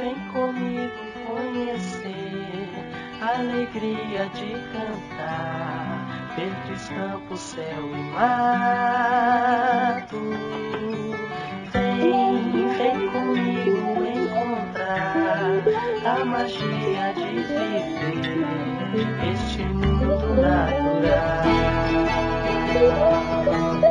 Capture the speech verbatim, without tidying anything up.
vem comigo conhecer a alegria de cantar, verdes campos, céu e mato. Vem, vem comigo encontrar a magia de viver este mundo natural.